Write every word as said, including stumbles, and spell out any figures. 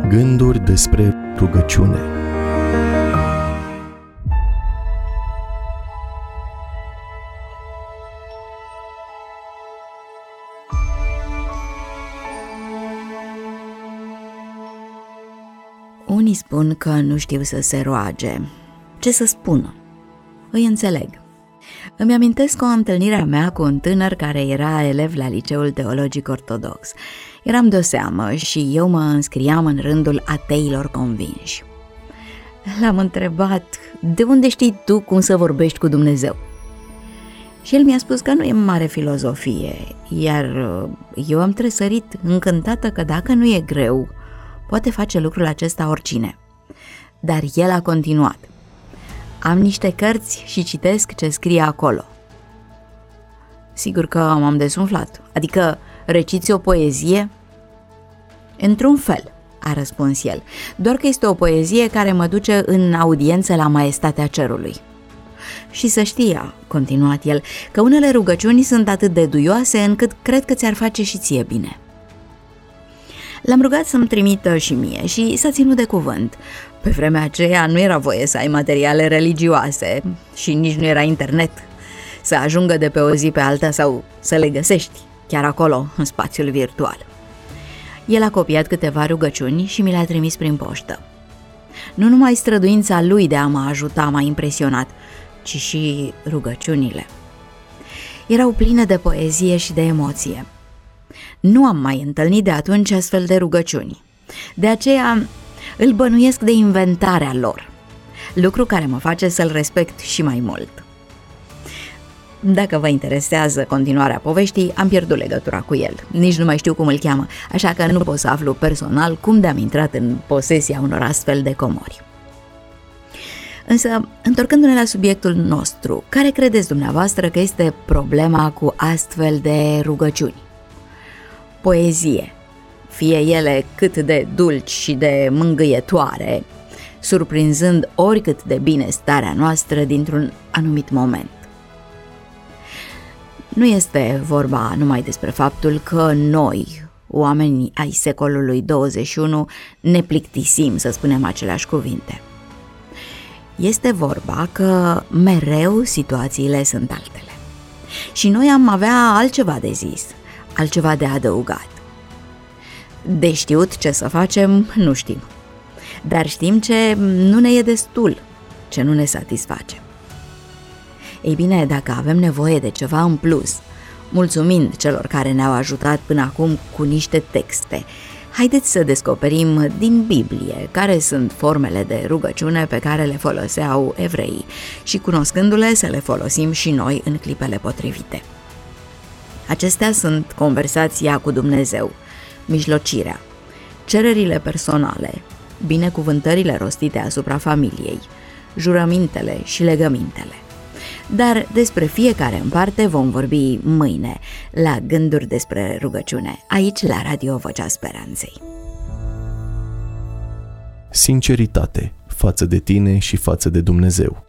Gânduri despre rugăciune. Unii spun că nu știu să se roage. Ce să spună? Îi înțeleg. Îmi amintesc o întâlnire a mea cu un tânăr care era elev la Liceul Teologic Ortodox. Eram de-o seamă și eu mă înscriam în rândul ateilor convinși. L-am întrebat, de unde știi tu cum să vorbești cu Dumnezeu? Și el mi-a spus că nu e mare filozofie, iar eu am tresărit încântată că dacă nu e greu, poate face lucrul acesta oricine. Dar el a continuat. Am niște cărți și citesc ce scrie acolo. Sigur că m-am desumflat. Adică reciți o poezie? Într-un fel, a răspuns el, doar că este o poezie care mă duce în audiență la maestatea cerului. Și să știi, a continuat el, că unele rugăciuni sunt atât de duioase încât cred că ți-ar face și ție bine. L-am rugat să-mi trimită și mie și s-a ținut de cuvânt. Pe vremea aceea nu era voie să ai materiale religioase și nici nu era internet, să ajungă de pe o zi pe alta sau să le găsești chiar acolo, în spațiul virtual. El a copiat câteva rugăciuni și mi le-a trimis prin poștă. Nu numai străduința lui de a mă ajuta m-a impresionat, ci și rugăciunile. Erau pline de poezie și de emoție. Nu am mai întâlnit de atunci astfel de rugăciuni. De aceea îl bănuiesc de inventarea lor, lucru care mă face să-l respect și mai mult. Dacă vă interesează continuarea poveștii, am pierdut legătura cu el. Nici nu mai știu cum îl cheamă, așa că nu pot să aflu personal cum de-am intrat în posesia unor astfel de comori. Însă, întorcându-ne la subiectul nostru, care credeți dumneavoastră că este problema cu astfel de rugăciuni? Poezie, fie ele cât de dulci și de mângâietoare, surprinzând oricât de bine starea noastră dintr-un anumit moment. Nu este vorba numai despre faptul că noi, oamenii ai secolului douăzeci și unu, ne plictisim să spunem aceleași cuvinte. Este vorba că mereu situațiile sunt altele. Și noi am avea altceva de zis, altceva de adăugat. De știut ce să facem, nu știm. Dar știm ce nu ne e destul, ce nu ne satisface. Ei bine, dacă avem nevoie de ceva în plus, mulțumind celor care ne-au ajutat până acum cu niște texte, haideți să descoperim din Biblie care sunt formele de rugăciune pe care le foloseau evreii și, cunoscându-le, să le folosim și noi în clipele potrivite. Acestea sunt conversația cu Dumnezeu, mijlocirea, cererile personale, binecuvântările rostite asupra familiei, jurămintele și legămintele. Dar despre fiecare în parte vom vorbi mâine la Gânduri despre rugăciune, aici la Radio Vocea Speranței. Sinceritate față de tine și față de Dumnezeu.